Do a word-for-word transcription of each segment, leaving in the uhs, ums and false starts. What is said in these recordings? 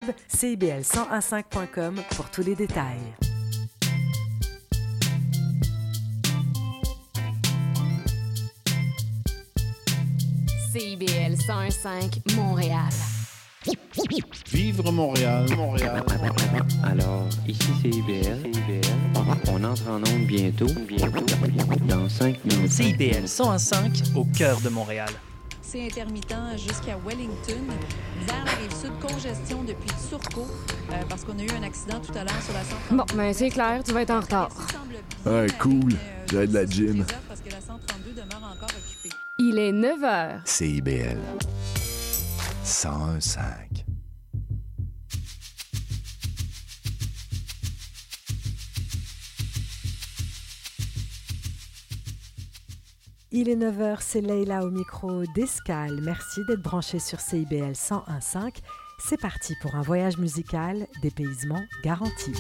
c i b l cent un cinq point com pour tous les détails. C I B L cent un cinq Montréal. Vivre Montréal, Montréal. Alors, ici c'est I B L. C I B L. On entre en onde bientôt, bientôt, dans cinq minutes. C I B L cent un cinq au cœur de Montréal. C'est intermittent jusqu'à Wellington. Vers la Rive-Sud, congestion depuis Turcot, euh, parce qu'on a eu un accident tout à l'heure sur la cent trente-deux. Bon, ben c'est clair, tu vas être en retard. Ah, cool. J'ai de la gym. Parce que la cent trente-deux demeure encore occupée. Il est neuf heures. C I B L cent un cinq. Il est neuf heures, c'est Leïla au micro d'Escale. Merci d'être branché sur C I B L cent un cinq. C'est parti pour un voyage musical, dépaysement garanti.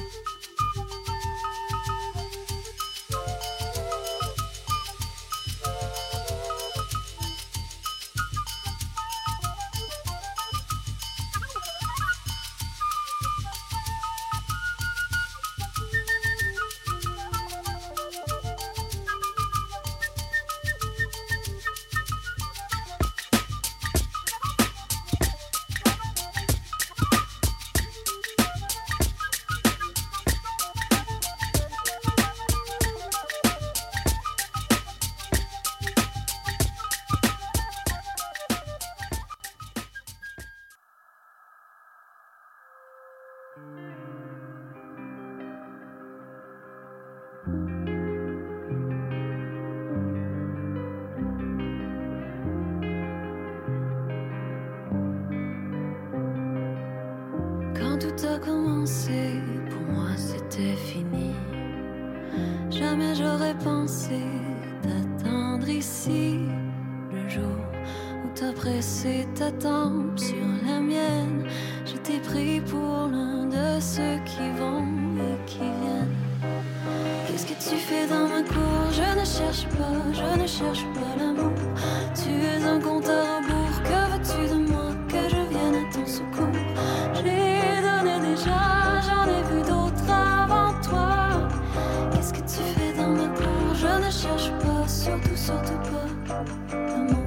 Quand tout a commencé, pour moi c'était fini. Jamais j'aurais pensé t'attendre ici. Le jour où t'as pressé ta tempe sur la mienne, je t'ai pris pour l'un de ceux qui vont et qui viennent. Qu'est-ce que tu fais dans ma cour? Je ne cherche pas, je ne cherche pas l'amour. Tu es un compte à rebours, que veux-tu de moi? Que je vienne à ton secours. J'ai donné déjà, j'en ai vu d'autres avant toi. Qu'est-ce que tu fais dans ma cour? Je ne cherche pas, surtout, surtout pas l'amour.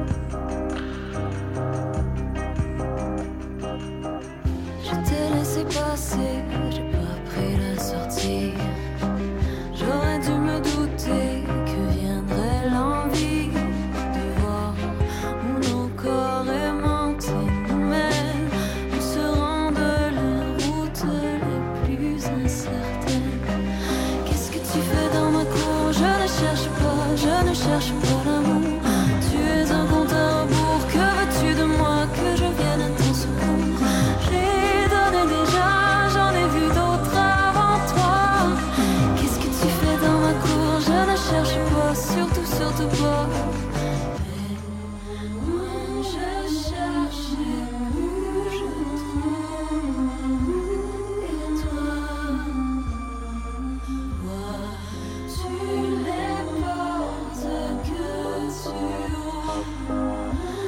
Je t'ai laissé passer, j'ai pas pris la sortie. J'aurais dû me douter que viendrait l'envie de voir où nos corps aimantés nous mènent. Nous serons de la route les plus incertaines. Qu'est-ce que tu fais dans ma cour? Je ne cherche pas, je ne cherche pas l'amour. Tu es un compte à rebours, que veux-tu de moi? Que je vienne à ton secours. J'ai donné déjà, j'en ai vu d'autres avant toi. Qu'est-ce que tu fais dans ma cour? Je ne cherche pas, surtout, surtout pas. Mais moi je cherche où je trouve. Et toi, vois-tu les portes que tu ouvres?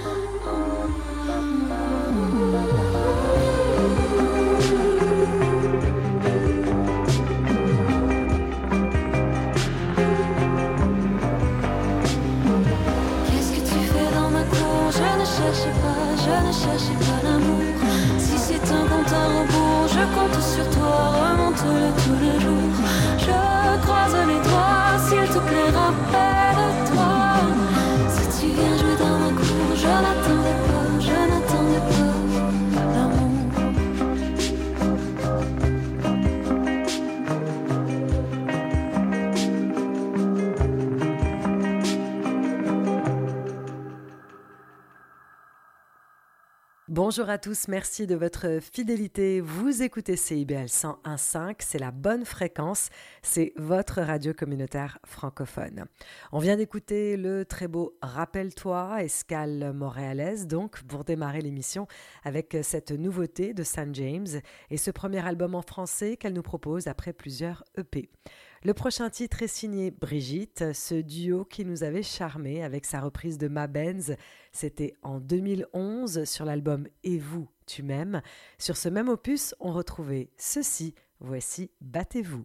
Qu'est-ce que tu fais dans ma cour? Je ne cherche pas, je ne cherche pas l'amour. Si c'est un compte à rebours, je compte sur toi, remonte-le tous les jours. Je croise les doigts, s'il te plaît, rappelle-toi. Si tu viens jouer dans ma cour, je n'attendais pas, je n'attendais pas l'amour. Bonjour à tous, merci de votre fidélité. Vous écoutez C I B L cent un cinq, c'est la bonne fréquence, c'est votre radio communautaire francophone. On vient d'écouter le très beau Rappelle-toi, Escale montréalaise, donc pour démarrer l'émission avec cette nouveauté de Saint James et ce premier album en français qu'elle nous propose après plusieurs E P. Le prochain titre est signé Brigitte, ce duo qui nous avait charmé avec sa reprise de Ma Benz. C'était en deux mille onze sur l'album Et vous, Tu m'aimes. Sur ce même opus, on retrouvait ceci. Voici Battez-vous.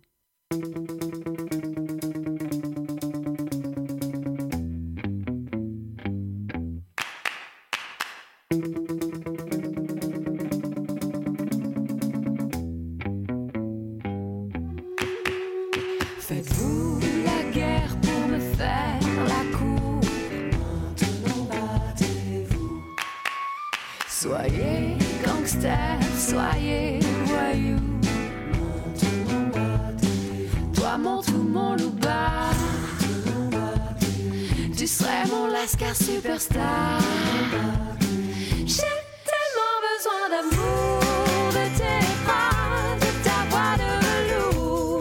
Faites-vous la guerre pour me faire la cour. Maintenant battez-vous. Soyez gangster, soyez voyou. Maintenant battez-vous. Toi mon tout, mon loup-bar. Tu serais mon lascar superstar. J'ai tellement besoin d'amour, de tes bras, de ta voix de velours.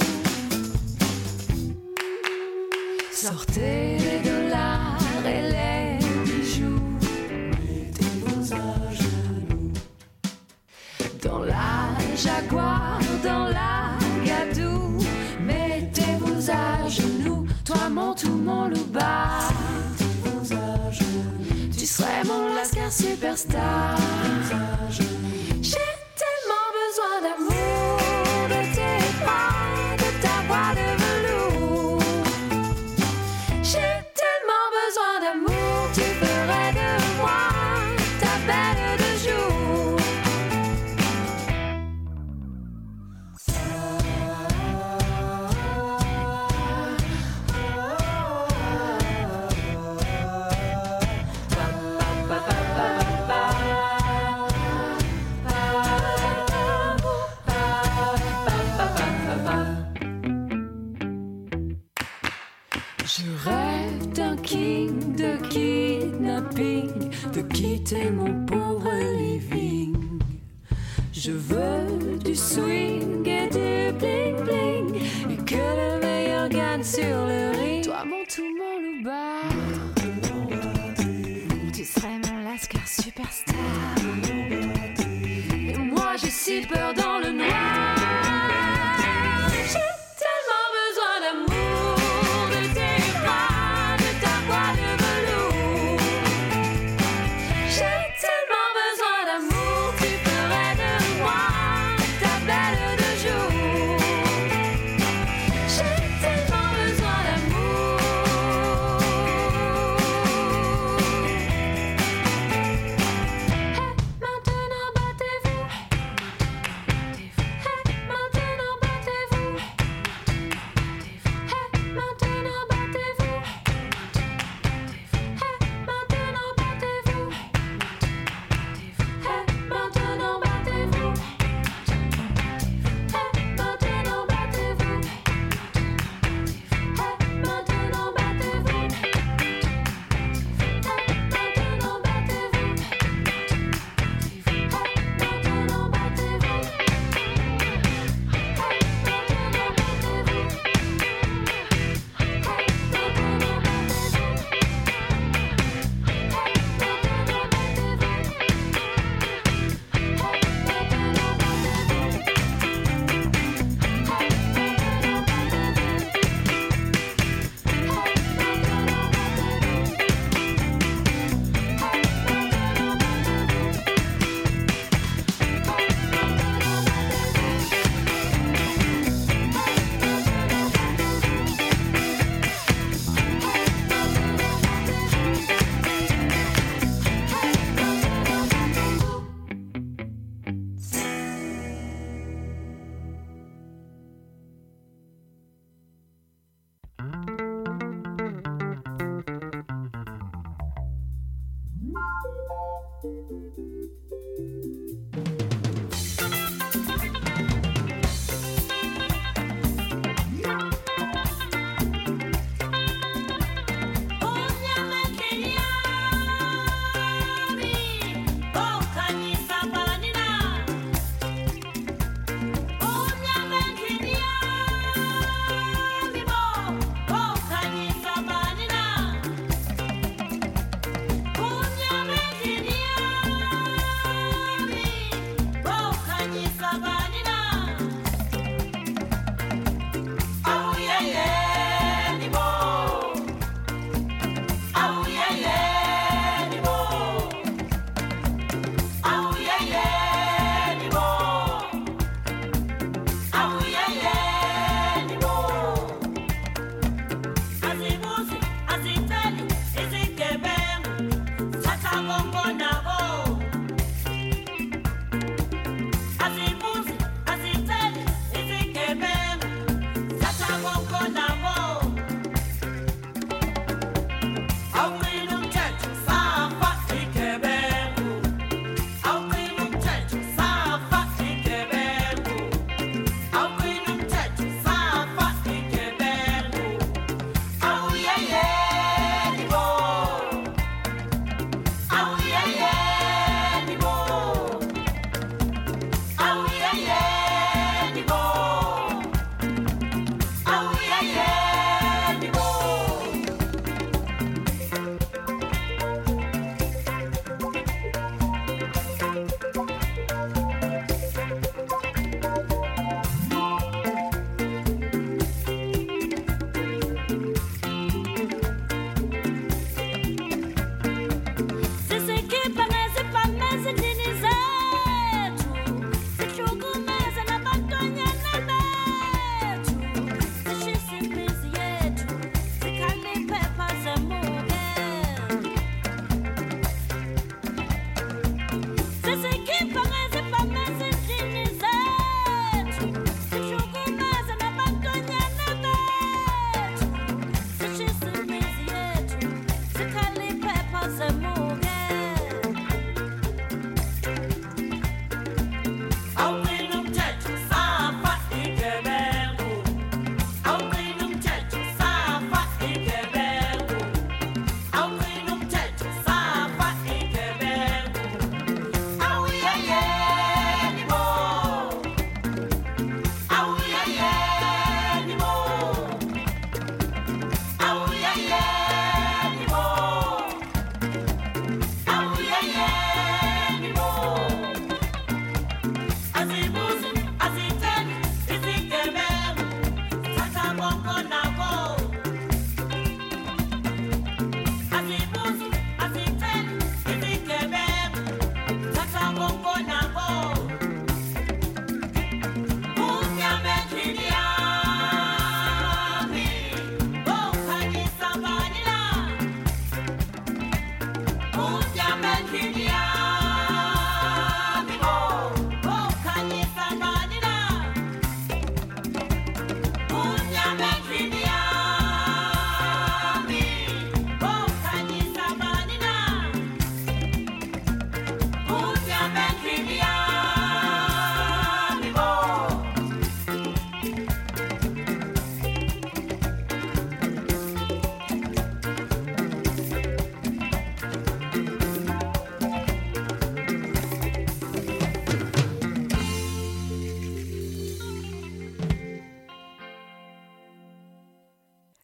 Sortez les dollars et les bijoux. Mettez vos à genoux. Dans la Jaguar, dans la Gadou. Mettez-vous à genoux. Toi mon tout, mon loup-bar. Mettez-vous à genoux. Tu serais mon lascar superstar. J'ai tellement besoin d'amour, de tes bras, de ta voix de velours. J'ai tellement besoin d'amour, tu ferais de moi ta belle de jour. Je rêve d'un king, de kidnapping, de quitter mon pauvre living. Je veux du swing et du bling bling, et que le meilleur gagne sur le ring. Toi mon tout, mon loup-bar. Tu serais mon lascar superstar. Et moi j'ai si peur dans le noir. J'ai tellement besoin d'amour, de tes bras, de ta voix de velours. J'ai tellement besoin d'amour, tu ferais de moi ta belle de jour. J'ai tellement besoin d'amour. Hey, maintenant battez-vous.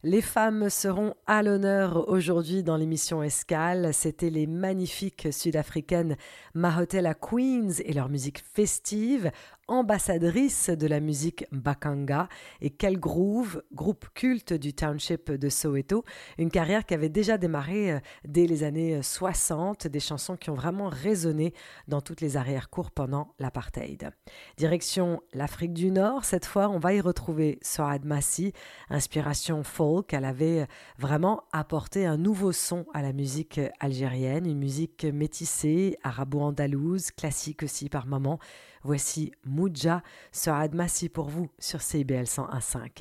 Les femmes seront à l'honneur aujourd'hui dans l'émission Escale. C'était les magnifiques sud-africaines Mahotella Queens et leur musique festive, ambassadrice de la musique Mbaqanga et Quel Groove, groupe culte du township de Soweto, une carrière qui avait déjà démarré dès les années soixante, des chansons qui ont vraiment résonné dans toutes les arrière-cours pendant l'apartheid. Direction l'Afrique du Nord, cette fois on va y retrouver Soad Massi, inspiration folk. Elle avait vraiment apporté un nouveau son à la musique algérienne, une musique métissée, arabo-andalouse, classique aussi par moments. Voici Moudja, Soad Massi pour vous sur C I B L cent un virgule cinq.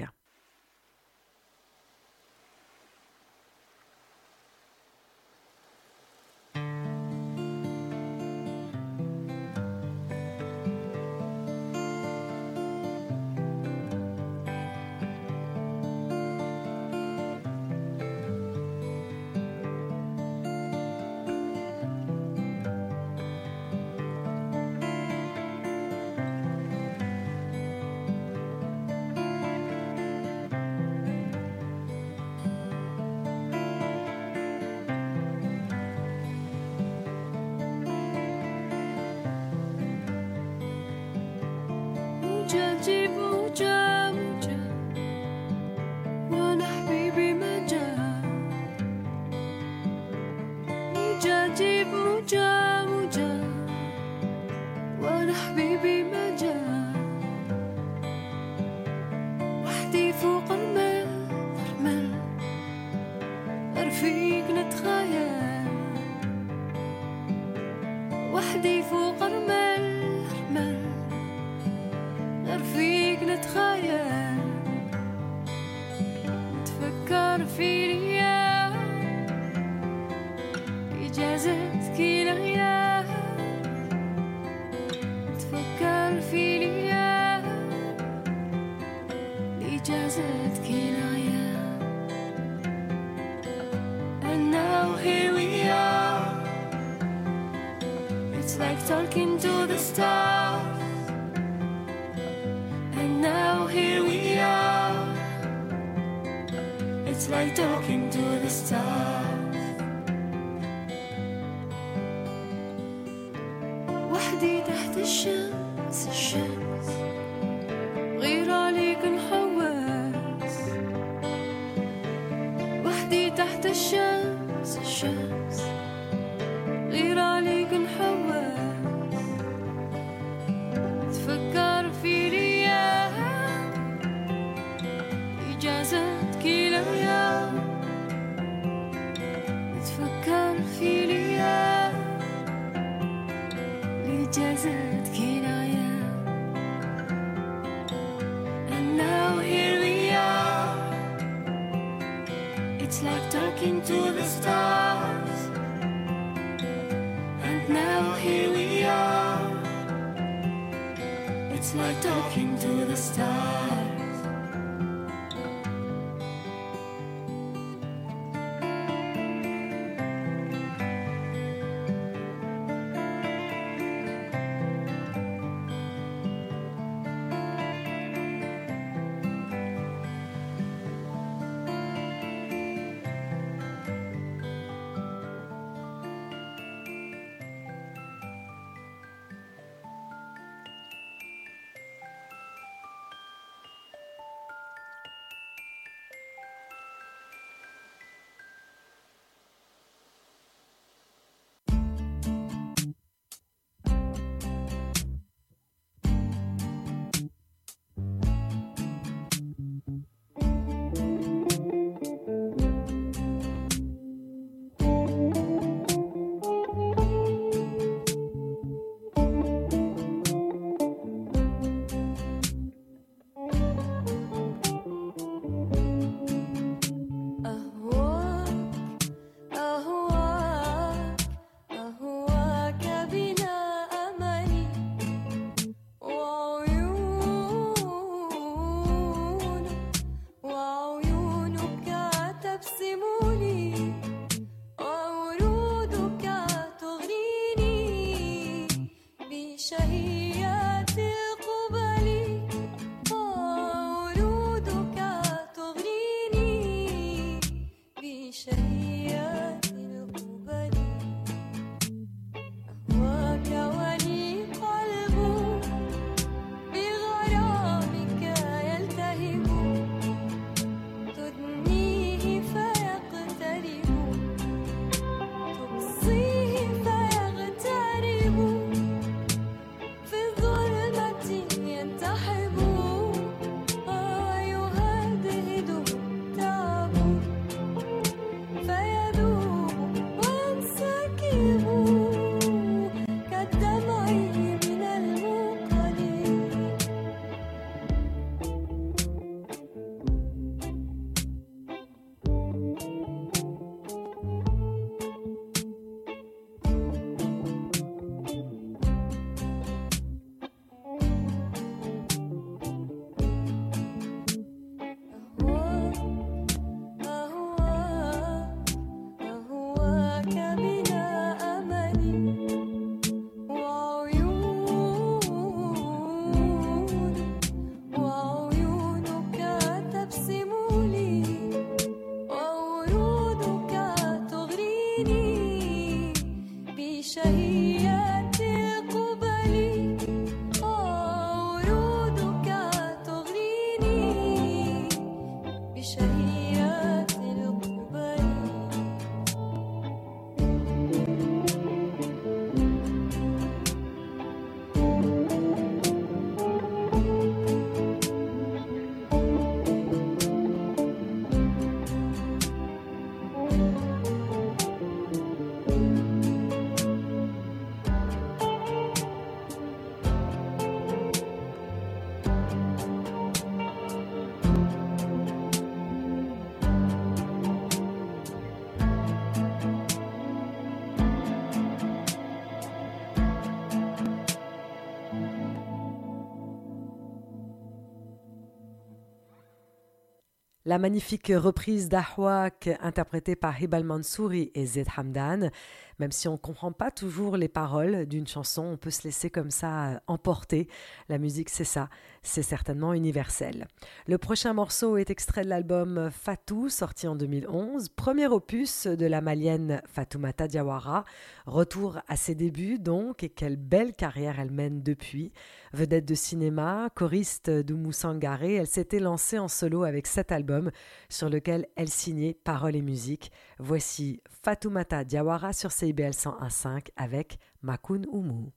La magnifique reprise d'Ahwak interprétée par Hibal Mansouri et Zed Hamdan. Même si on ne comprend pas toujours les paroles d'une chanson, on peut se laisser comme ça emporter. La musique, c'est ça, c'est certainement universel. Le prochain morceau est extrait de l'album Fatou, sorti en deux mille onze, premier opus de la malienne Fatoumata Diawara. Retour à ses débuts donc, et quelle belle carrière elle mène depuis. Vedette de cinéma, choriste d'Oumou Sangaré, elle s'était lancée en solo avec cet album sur lequel elle signait paroles et musique. Voici Fatoumata Diawara sur C I B L cent un virgule cinq avec Makoun Oumou.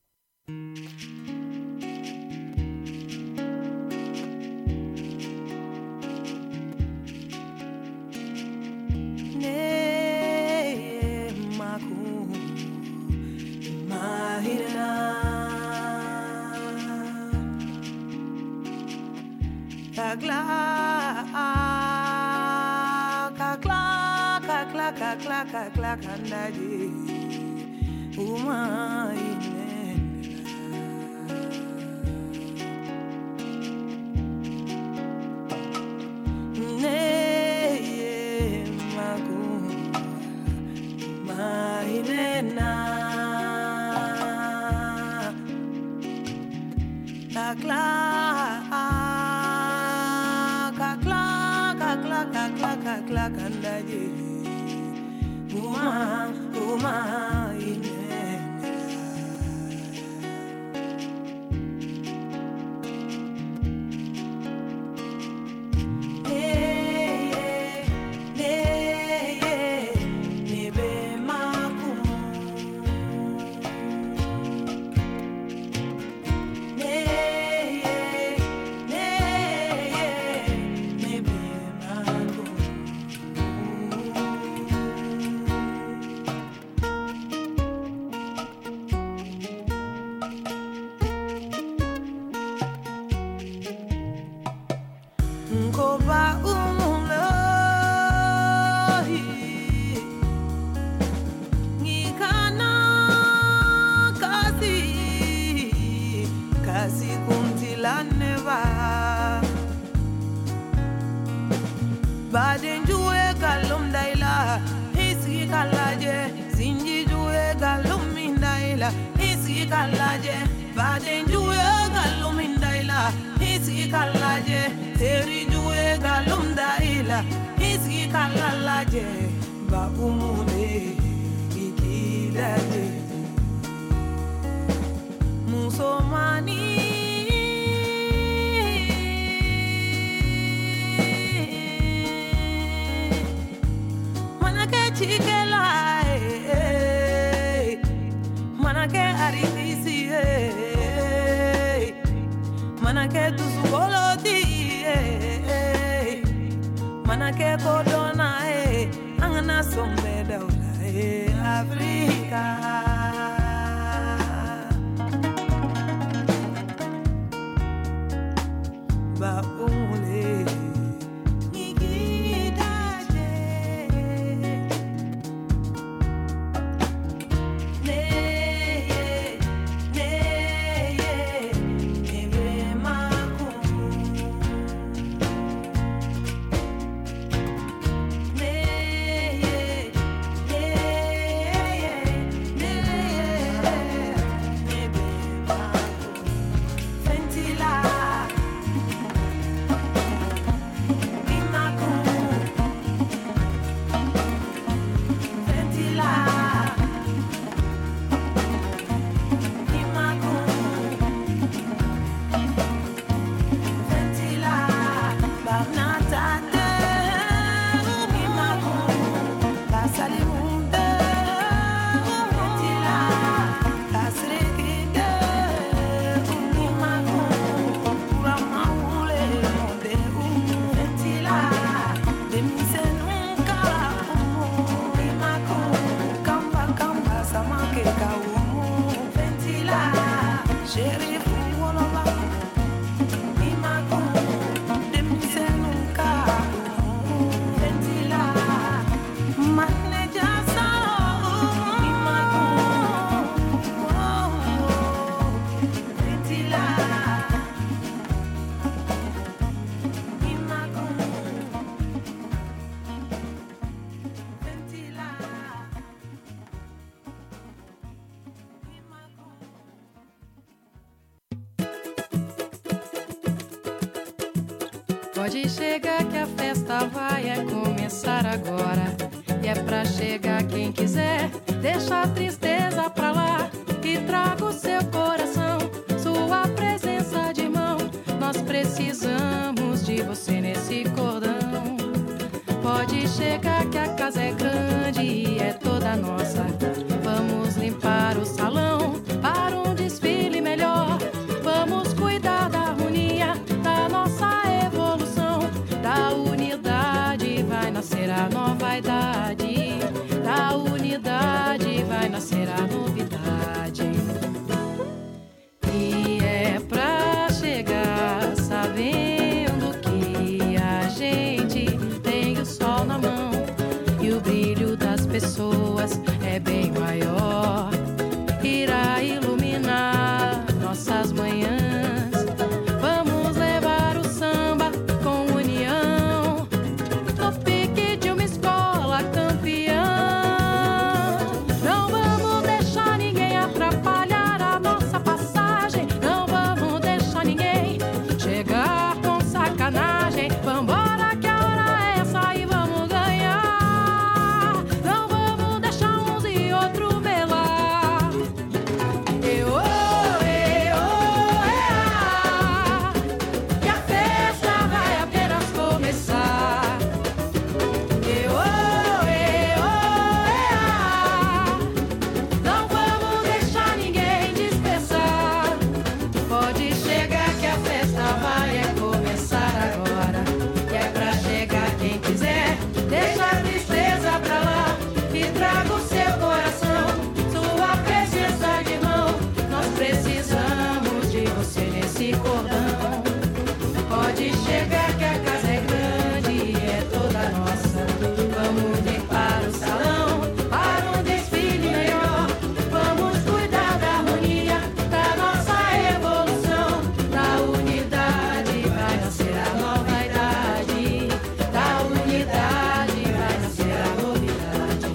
Kakla, kakla, kakla, kakla, kakla, kandaji, uma inenda, ne magu, ma inenda, kakla. Kakla kandaje, uma uma inenda. Hey hey hey hey, nebe maku. Hey hey hey hey, nebe maku. Nkoba umulohi ngikana kasi kasi kumtilane ba baden juwe kalum daila isi kalaje sinji juwe kalum mindaila isi kalaje baden juwe kalum mindaila isi kalaje teri juwe galum daila isi kalalaje ba umune ikidaje musomani manake chikela eh manake aritisi eh manake tusukoloti manake kodona eh angana sombe daula eh Afrika ba umule ikidaje ne ne nebe maku. Pode chegar que a festa vai é começar agora. E é pra chegar quem quiser, deixa a tristeza pra lá e traga o seu coração, sua presença de irmão. Nós precisamos de você nesse cordão. Pode chegar que a casa é grande e é toda nossa. Vamos limpar o salão para um desfile melhor. Vamos cuidar da harmonia, da nossa evolução. Da unidade vai nascer a nova idade. Da unidade vai nascer a novidade. E é pra chegar sabendo que a gente tem o sol na mão e o brilho das pessoas é bem maior. Irá iluminar nossas manhãs. Vamos levar o samba com união no pique de uma escola campeã. Não vamos deixar ninguém atrapalhar a nossa passagem. Não vamos deixar ninguém chegar com sacanagem. Vambora que a hora é essa e vamos ganhar. Não vamos deixar uns e outros melar. E oh, e oh, e ah, que a festa vai apenas começar. E oh, e oh, e ah, não vamos deixar ninguém dispersar. Pode chegar que a festa vai é começar agora. E é pra chegar quem quiser, deixa a tristeza pra lá e traga o seu coração, sua presença de irmão. Nós precisamos de você nesse cordão. Pode chegar que a casa é grande e é toda nossa. Vamos limpar o salão para um desfile melhor. Vamos cuidar da harmonia, da nossa evolução. Da unidade vai nascer a nova idade. Da unidade vai nascer a novidade.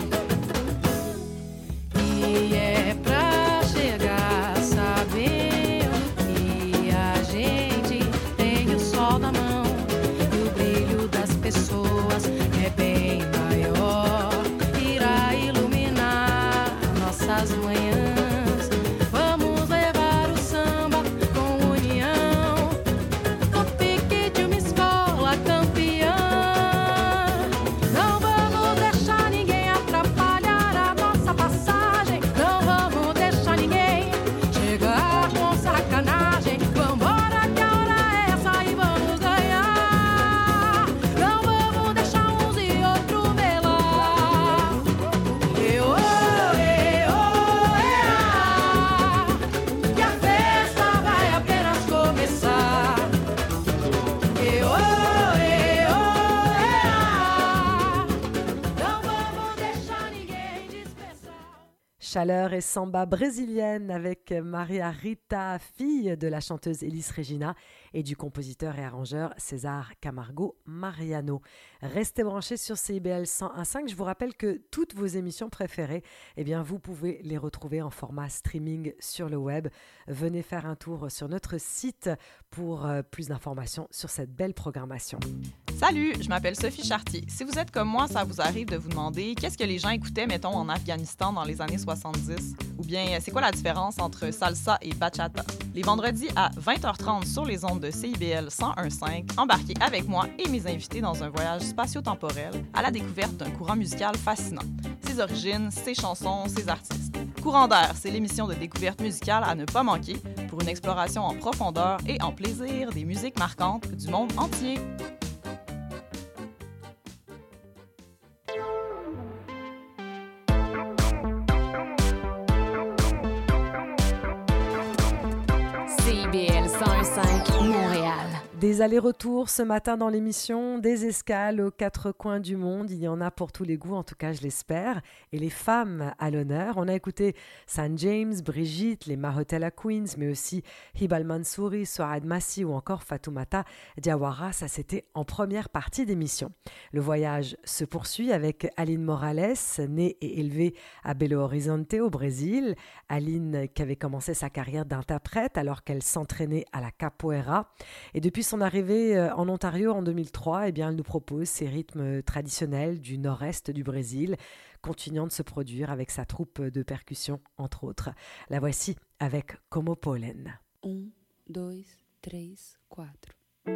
E é pra chegar sabendo que a gente tem o sol na mão e o brilho das pessoas é bem maior. Irá iluminar nossas manhãs. Vamos levar o samba com união no pique de uma escola campeã. Não vamos deixar ninguém atrapalhar a nossa passagem. Não vamos deixar ninguém chegar com sacanagem. Vambora que a hora é essa e vamos ganhar. Não vamos deixar uns e outros melar. E oh, e oh, e ah, que a festa vai apenas começar. E oh, e oh, e ah, não vamos deixar ninguém dispersar. Chaleur et samba brésilienne avec Maria Rita, fille de la chanteuse Elis Regina et du compositeur et arrangeur César Camargo Mariano. Restez branchés sur C I B L cent un virgule cinq. Je vous rappelle que toutes vos émissions préférées, eh bien, vous pouvez les retrouver en format streaming sur le web. Venez faire un tour sur notre site pour euh, plus d'informations sur cette belle programmation. Salut, je m'appelle Sophie Chartier. Si vous êtes comme moi, ça vous arrive de vous demander qu'est-ce que les gens écoutaient, mettons, en Afghanistan dans les années soixante-dix? Ou bien, c'est quoi la différence entre salsa et bachata? Les vendredis à vingt heures trente sur les ondes de C I B L cent un virgule cinq, embarquez avec moi et mes invités dans un voyage spatio-temporel à la découverte d'un courant musical fascinant. Ses origines, ses chansons, ses artistes. Courant d'air, c'est l'émission de découverte musicale à ne pas manquer pour une exploration en profondeur et en plaisir des musiques marquantes du monde entier. C I B L cent un virgule cinq, Montréal. Des allers-retours ce matin dans l'émission, des escales aux quatre coins du monde. Il y en a pour tous les goûts, en tout cas je l'espère. Et les femmes à l'honneur. On a écouté San James, Brigitte, les Mahotella Queens, mais aussi Hibal Mansouri, Sohad Massi ou encore Fatoumata Diawara. Ça, c'était en première partie d'émission. Le voyage se poursuit avec Aline Morales, née et élevée à Belo Horizonte au Brésil. Aline qui avait commencé sa carrière d'interprète alors qu'elle s'entraînait à la capoeira. Et depuis son son arrivée en Ontario en deux mille trois, eh bien, elle nous propose ses rythmes traditionnels du nord-est du Brésil, continuant de se produire avec sa troupe de percussion, entre autres. La voici avec Como Pollen. Un, deux, trois, quatre.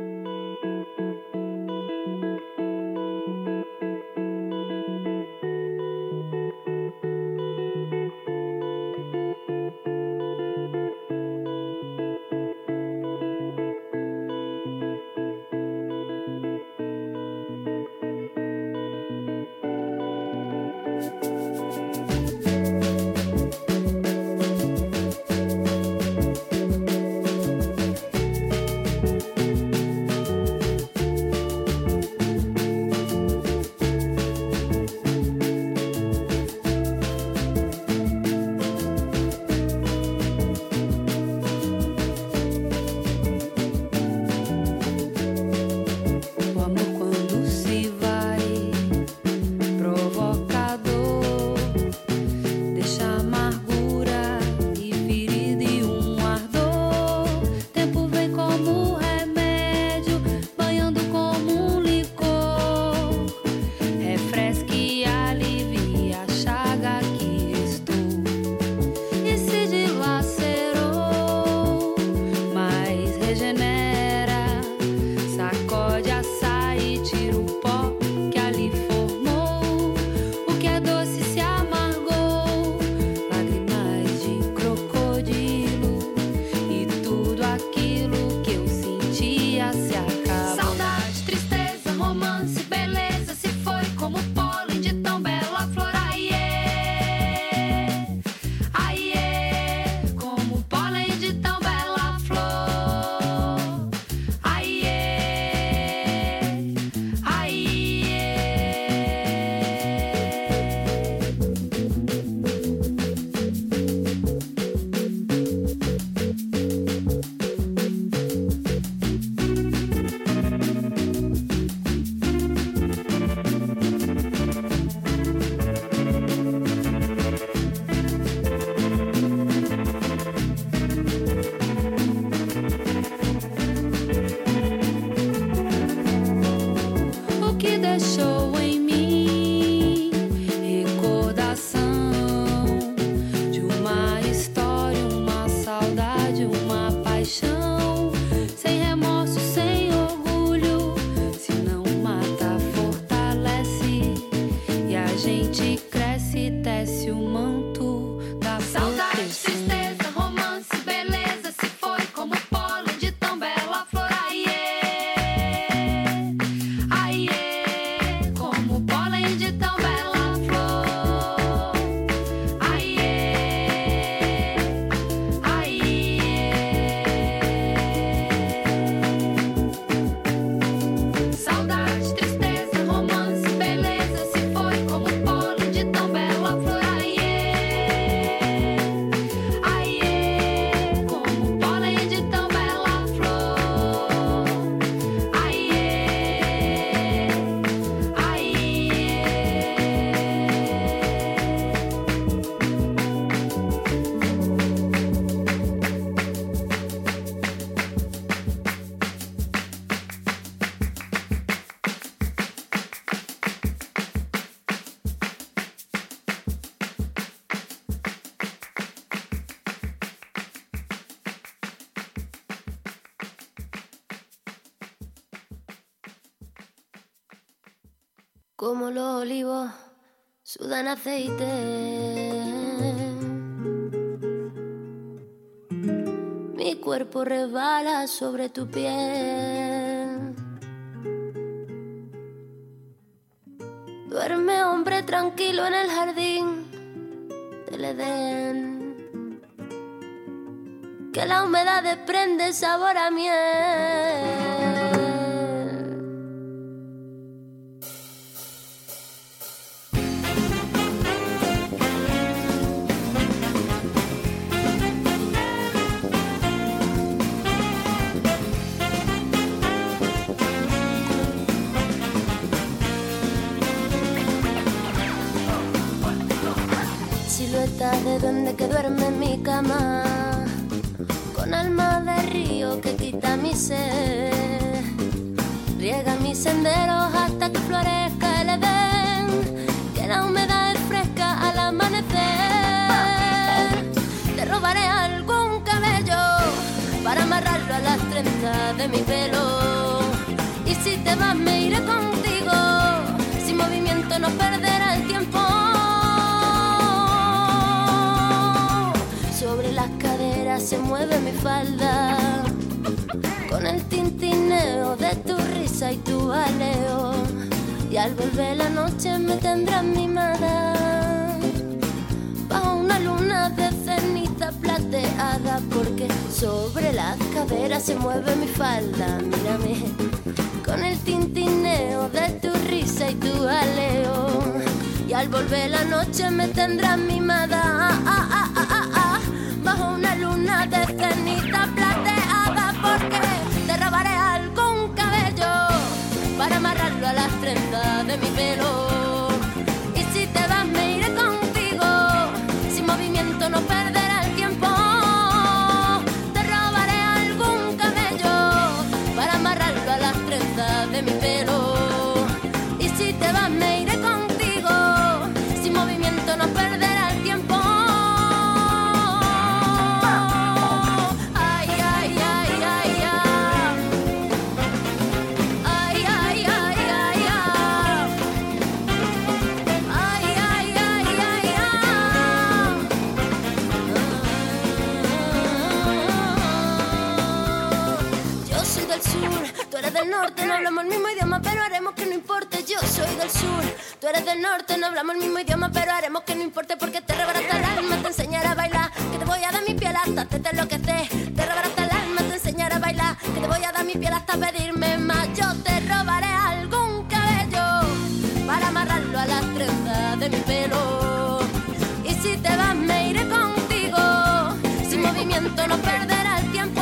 Como los olivos sudan aceite, mi cuerpo resbala sobre tu piel. Duerme, hombre, tranquilo en el jardín del Edén, que la humedad desprende sabor a miel. De donde que duerme en mi cama, con alma de río que quita mi sed. mis senderos hasta que florezca el Edén, que la humedad es fresca al amanecer. Te robaré algún cabello para amarrarlo a las trenzas de mi pelo. Y si te vas me iré contigo, sin movimiento no perderá el tiempo. Sobre las caderas se mueve mi falda, con el tintineo de tu risa y tu aleo. Y al volver la noche me tendrás mimada, bajo una luna de ceniza plateada, porque sobre las caderas se mueve mi falda. Mírame, con el tintineo de tu risa y tu aleo. Y al volver la noche me tendrás mimada, ah, ah, ah, ah, ah, ah, bajo una luna de ceniza plateada, porque te robaré algún cabello para amarrarlo a las trenzas de mi pelo. Y si te vas me iré contigo, sin movimiento no perderá el tiempo. Te robaré algún cabello para amarrarlo a las trenzas de mi pelo. Y si te vas me iré contigo, sin movimiento no perderá el tiempo. Del norte, no hablamos el mismo idioma, pero haremos que no importe. Yo soy del sur, tú eres del norte, no hablamos el mismo idioma, pero haremos que no importe, porque te rebarata el alma, te enseñaré a bailar, que te voy a dar mi piel hasta te enloquecer. Te rebarata el alma, te enseñaré a bailar, que te voy a dar mi piel hasta pedirme más. Yo te robaré algún cabello para amarrarlo a las trenzas de mi pelo. Y si te vas me iré contigo, sin movimiento no perderá el tiempo.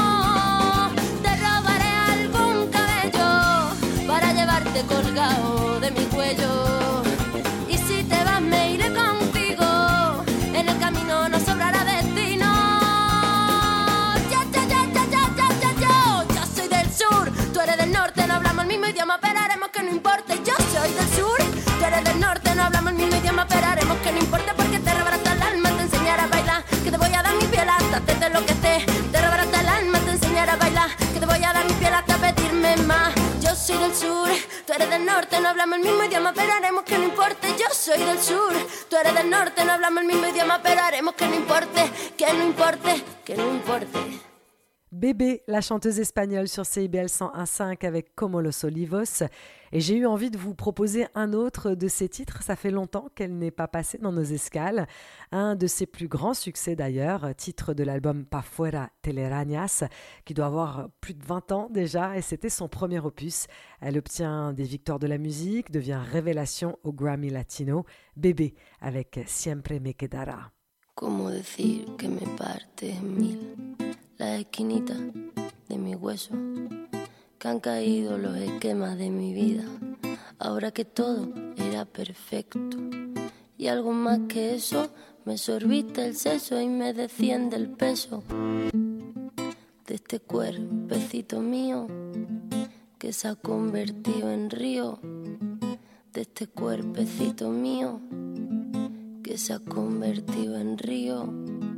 Colgado de mi cuello. Y si te vas me iré contigo, en el camino no sobrará destino. Ya, ya, ya, ya, ya, ya, ya, yo Yo soy del sur, tú eres del norte, no hablamos el mismo idioma, pero haremos que no importe. Yo soy del sur, tú eres del norte, no hablamos el mismo idioma, pero haremos que no importe, porque te rebarata el alma, te enseñaré a bailar, que te voy a dar mi piel hasta te te enloquecer. Te rebarata el alma, te enseñaré a bailar, que te voy a dar mi piel hasta pedirme más. Yo soy del sur, tú eres del norte, no hablamos el mismo idioma, pero haremos que no importe. Yo soy del sur, tú eres del norte, no hablamos el mismo idioma, pero haremos que no importe, que no importe, que no importe. Bébé, la chanteuse espagnole sur C I B L cent un virgule cinq avec Como los Olivos. Et j'ai eu envie de vous proposer un autre de ses titres. Ça fait longtemps qu'elle n'est pas passée dans nos escales. Un de ses plus grands succès d'ailleurs, titre de l'album Pa Fuera Telarañas, qui doit avoir plus de vingt ans déjà, et c'était son premier opus. Elle obtient des victoires de la musique, devient révélation au Grammy Latino. Bébé avec Siempre me quedará. ¿Cómo decir que me parte en mil las esquinitas de mi hueso? Que han caído los esquemas de mi vida, ahora que todo era perfecto. Y algo más que eso, me sorbiste el seso y me desciende el peso de este cuerpecito mío que se ha convertido en río. De este cuerpecito mío que se ha convertido en río.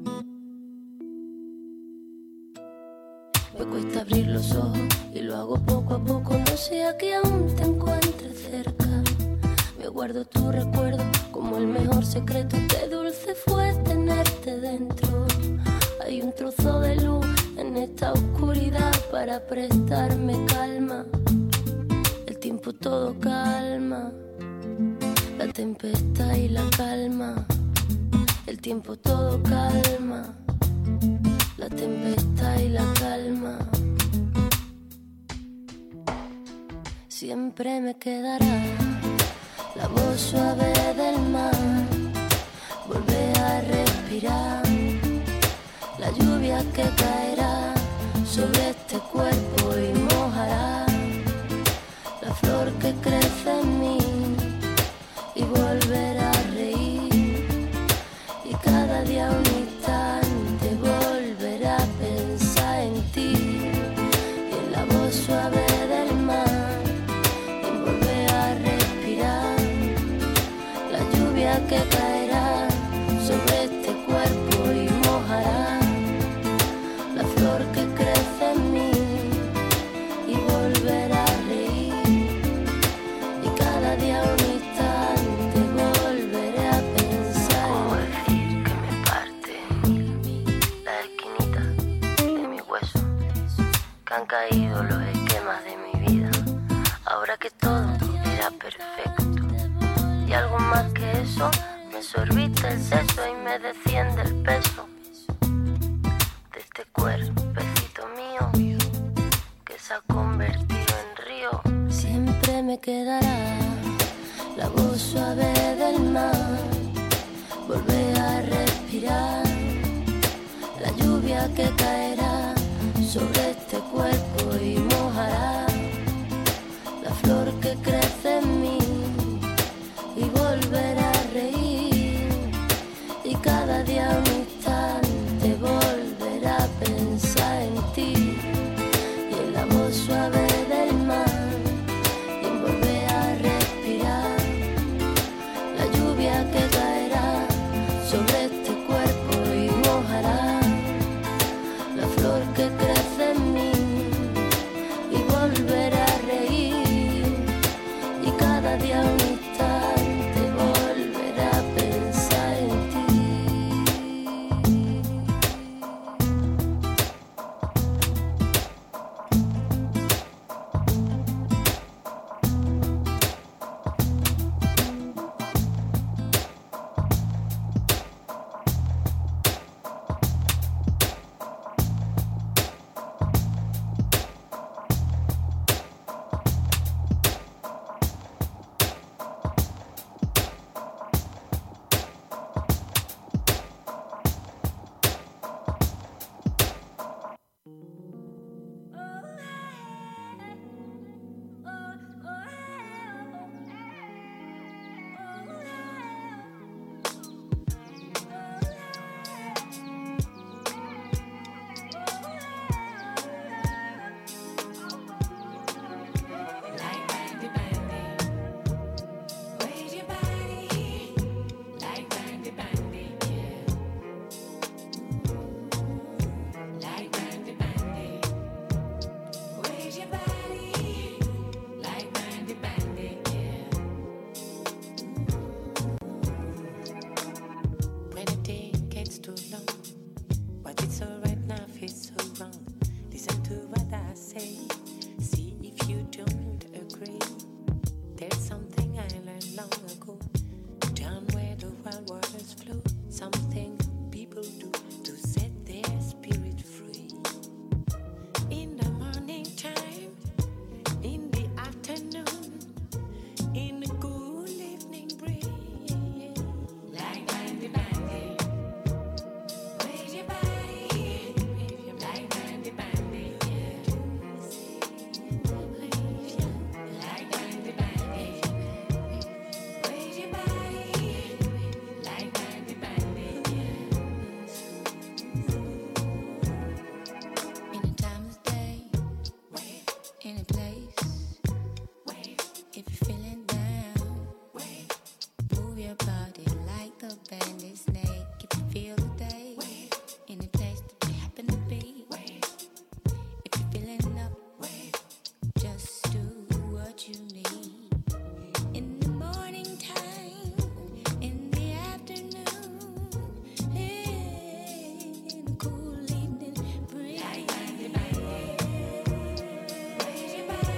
Me cuesta abrir los ojos y lo hago poco a poco, no sea que aún te encuentres cerca. Me guardo tu recuerdo como el mejor secreto, qué dulce fue tenerte dentro. Hay un trozo de luz en esta oscuridad para prestarme calma. El tiempo todo calma, la tempestad y la calma. El tiempo todo calma, la tempestad y la calma. Siempre me quedará la voz suave del mar, volver a respirar la lluvia que caerá sobre este cuerpo y mojará la flor que crece en mí y volver a reír, y cada día un instante volver a pensar en ti, y en la voz suave del mar más de mi vida. Ahora que todo era perfecto y algo más que eso, me sorbita el seso y me desciende el peso de este cuerpecito mío que se ha convertido en río. Siempre me quedará la voz suave del mar, volver a respirar la lluvia que caerá sobre este cuerpo y mojará la flor que crece en mí y volver a reír y cada día un instante volver a pensar en ti y en la voz suave del mar y en volver a respirar la lluvia que caerá sobre este cuerpo y mojará la flor que crece en mí y volver a reír y cada día un instante volver a pensar en ti. Cool evening breeze. Raise your body.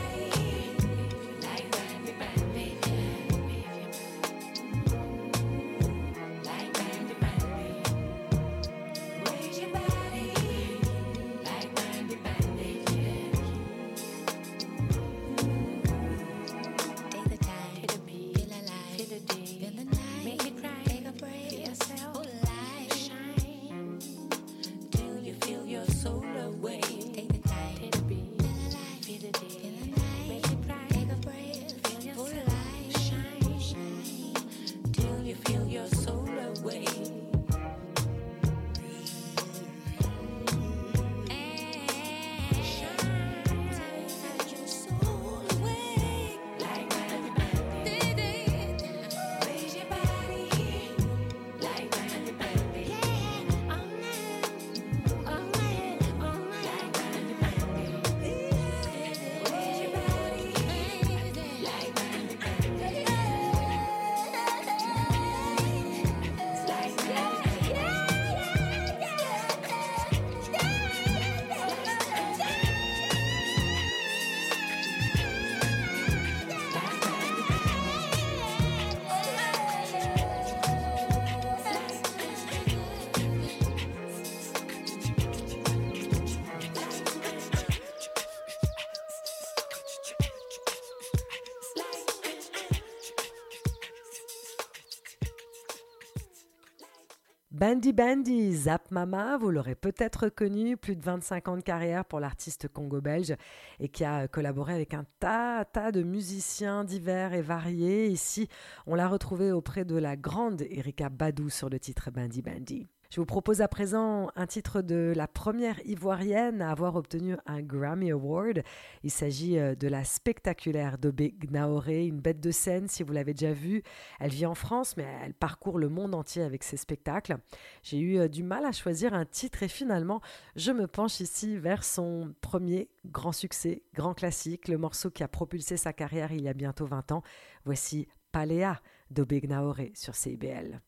Bandy Bandy, Zap Mama, vous l'aurez peut-être connu, plus de vingt-cinq ans de carrière pour l'artiste congo-belge et qui a collaboré avec un tas, tas de musiciens divers et variés. Ici, on l'a retrouvé auprès de la grande Erykah Badu sur le titre Bandy Bandy. Je vous propose à présent un titre de la première Ivoirienne à avoir obtenu un Grammy Award. Il s'agit de la spectaculaire Dobé Gnaoré, une bête de scène si vous l'avez déjà vue. Elle vit en France mais elle parcourt le monde entier avec ses spectacles. J'ai eu du mal à choisir un titre et finalement je me penche ici vers son premier grand succès, grand classique, le morceau qui a propulsé sa carrière il y a bientôt vingt ans. Voici Paléa, Dobé Gnaoré sur C I B L.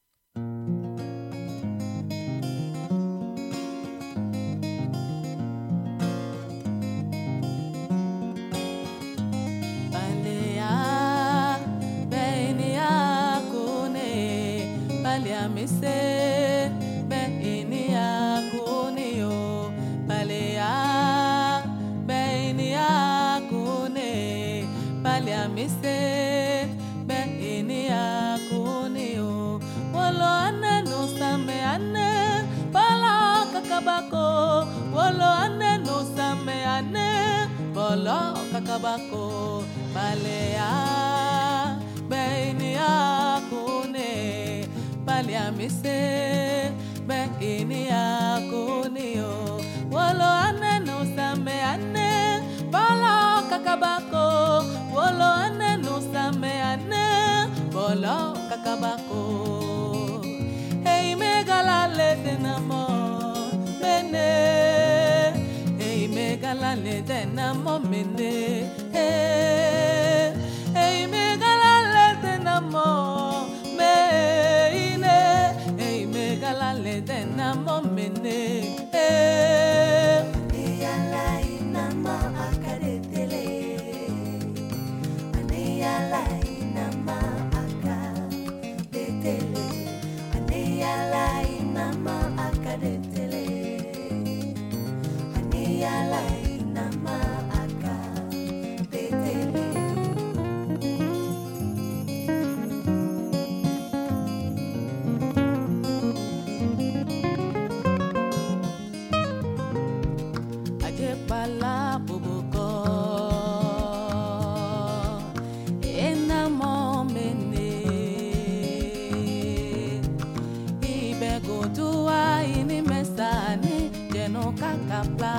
Mise be ini akune yo palea be ini akune palea mise be ini akune yo wolo ane no same ane pala kakabako wolo ane no same ane pala kakabako palea be ini akune Palia mise be ini akuni yo wolo ane no same ane bolo kakabako wolo ane no same ane bolo kakabako hey megala le denamo mene hey megala le denamo mene hey hey megala le denamo me le denamo mene eh ala inama akadetele ala inama akadetele ala inama akadetele ala inama akadetele Bala buboko enamo mene ibe godua ini mesani jeno kakapla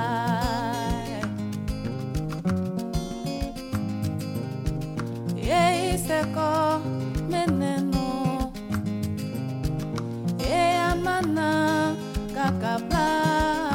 ye seko meneno e amana kakapla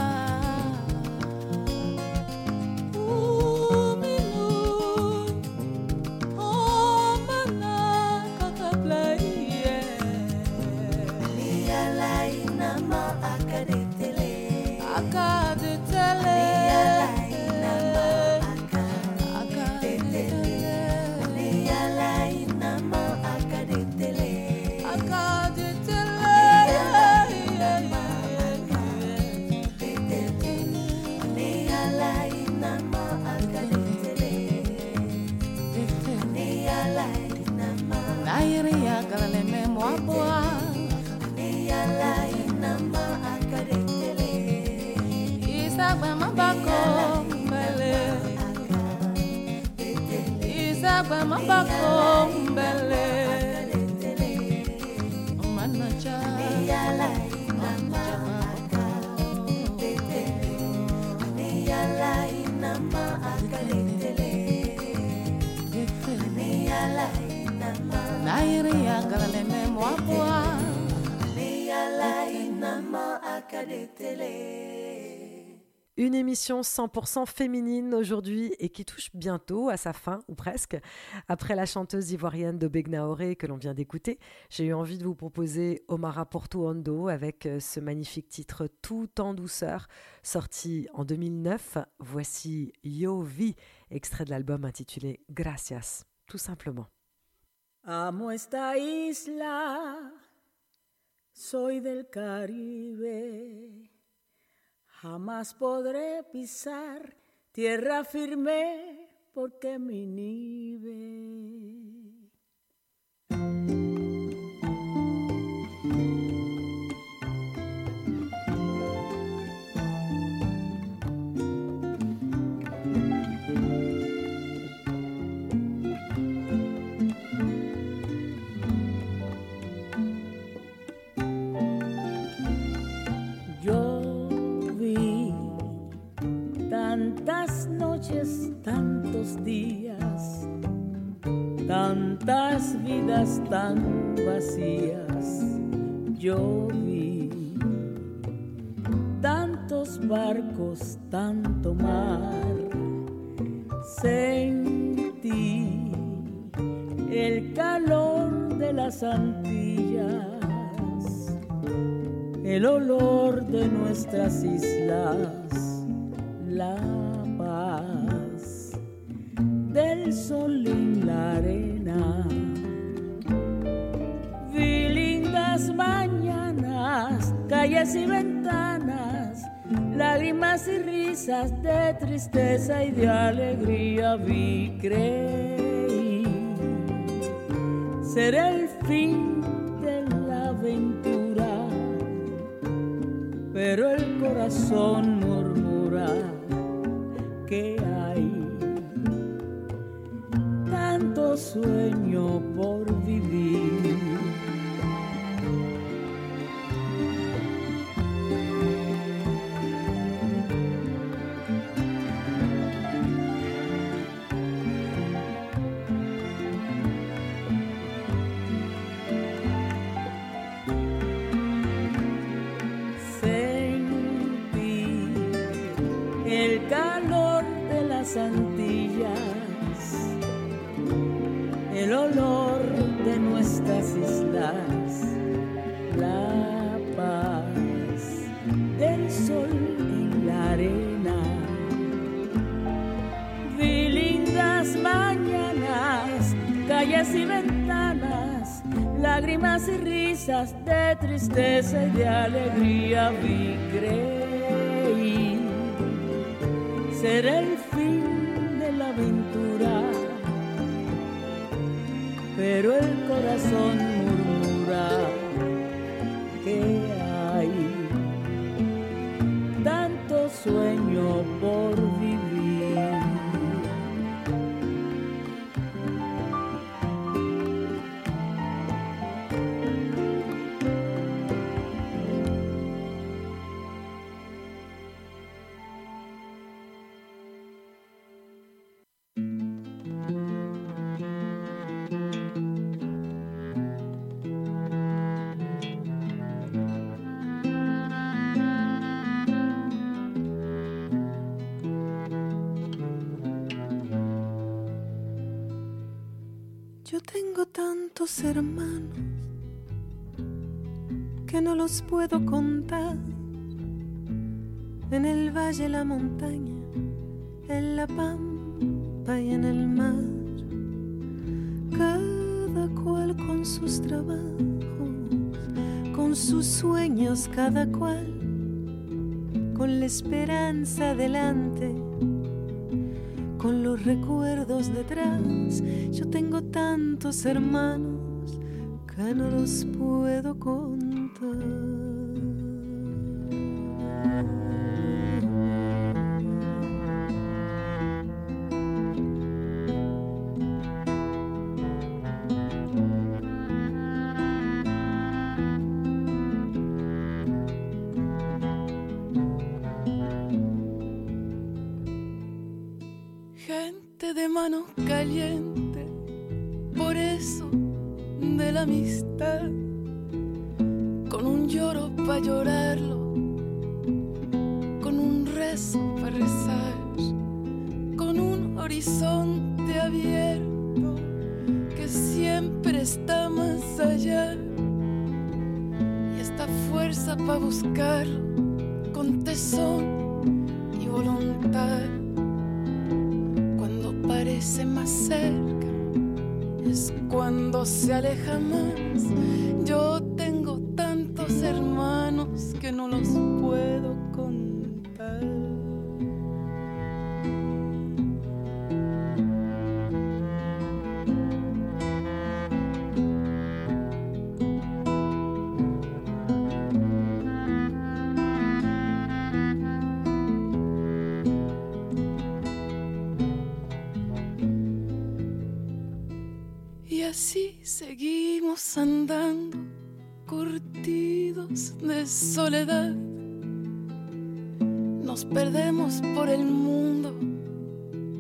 Une émission cent pour cent féminine aujourd'hui et qui touche bientôt à sa fin, ou presque. Après la chanteuse ivoirienne Dobé Gnaoré que l'on vient d'écouter, j'ai eu envie de vous proposer Omara Porto Ondo avec ce magnifique titre Tout en douceur, sorti en deux mille neuf. Voici Yo Vi, extrait de l'album intitulé Gracias, tout simplement. Amo esta isla, soy del Caribe. Jamás podré pisar tierra firme porque me inhibe. noches, tantos días, tantas vidas tan vacías yo vi, tantos barcos, tanto mar, sentí el calor de las Antillas, el olor de nuestras islas, la paz del sol en la arena. Vi lindas mañanas, calles y ventanas, lágrimas y risas de tristeza y de alegría. Vi, creí ser el fin de la aventura, pero el corazón murmura que hay tanto sueño por vivir. Antillas, el olor de nuestras islas, la paz del sol en la arena. Vi lindas mañanas, calles y ventanas, lágrimas y risas de tristeza y de alegría. Vi, creí ser el fin de la aventura, pero el corazón murmura que hay tanto sueño por vivir. Tantos hermanos que no los puedo contar, en el valle, la montaña, en la pampa y en el mar, cada cual con sus trabajos, con sus sueños, cada cual con la esperanza delante, con los recuerdos detrás. Yo tengo tantos hermanos que no los puedo contar. De mano caliente, por eso de la amistad, con un lloro pa' llorarlo, con un rezo pa' rezar, con un horizonte abierto que siempre está más allá, y esta fuerza pa' buscarlo con tesón y voluntad. Parece más cerca, es cuando se aleja más. Yo tengo tantos hermanos que no los puedo contar. Así seguimos andando, curtidos de soledad. Nos perdemos por el mundo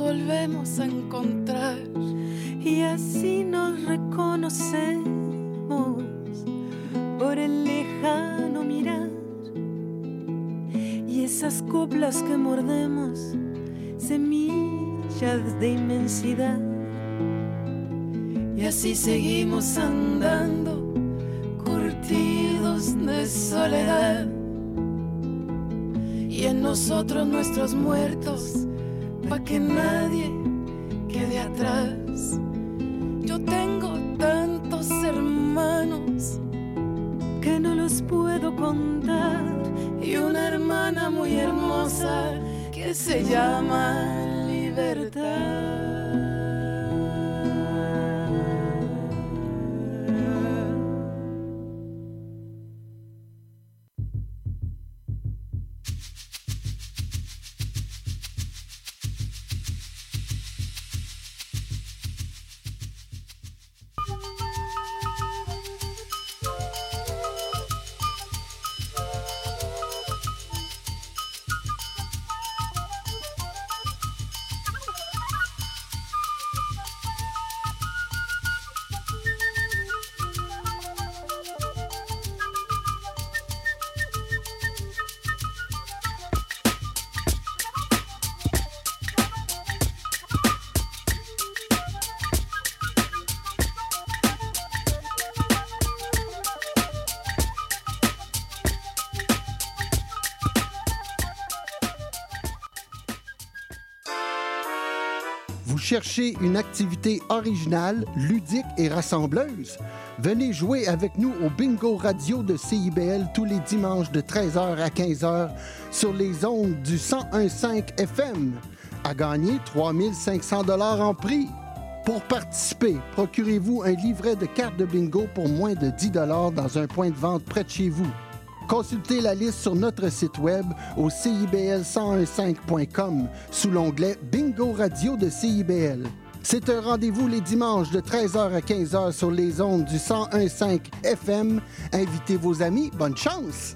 volvemos a encontrar y así nos reconocemos por el lejano mirar y esas coplas que mordemos, semillas de inmensidad. Y así seguimos andando, curtidos de soledad. Y en nosotros nuestros muertos, pa' que nadie quede atrás. Yo tengo tantos hermanos que no los puedo contar. Y una hermana muy hermosa que se llama Libertad. Vous cherchez une activité originale, ludique et rassembleuse? Venez jouer avec nous au Bingo Radio de C I B L tous les dimanches de treize heures à quinze heures sur les ondes du cent un virgule cinq F M. À gagner trois mille cinq cents dollars en prix. Pour participer, procurez-vous un livret de cartes de bingo pour moins de dix dollars dans un point de vente près de chez vous. Consultez la liste sur notre site web au C I B L cent un virgule cinq point com sous l'onglet Bingo Radio de C I B L. C'est un rendez-vous les dimanches de treize heures à quinze heures sur les ondes du cent un virgule cinq F M. Invitez vos amis, bonne chance!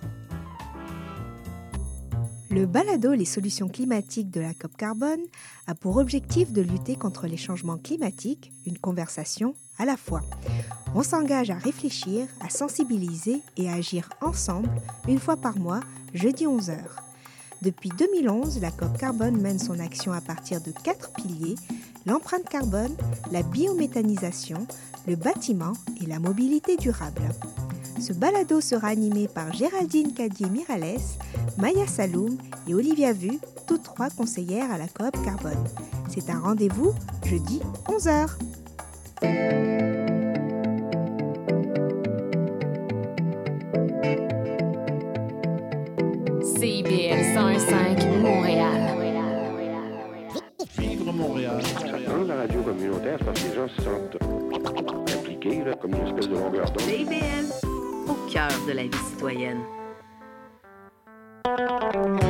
Le balado Les solutions climatiques de la COP Carbone a pour objectif de lutter contre les changements climatiques, une conversation à la fois. On s'engage à réfléchir, à sensibiliser et à agir ensemble une fois par mois, jeudi onze heures. Depuis deux mille onze, la COP Carbone mène son action à partir de quatre piliers: l'empreinte carbone, la biométhanisation, le bâtiment et la mobilité durable. Ce balado sera animé par Géraldine Cadier-Mirales, Maya Saloum et Olivia Vu, toutes trois conseillères à la COP Carbone. C'est un rendez-vous jeudi onze heures. C I B L cent un virgule cinq Montréal. Vivre Montréal. Dans la radio communautaire, parce que les gens se sentent impliqués, là, comme une espèce de longueur d'onde. C I B L, au cœur de la vie citoyenne.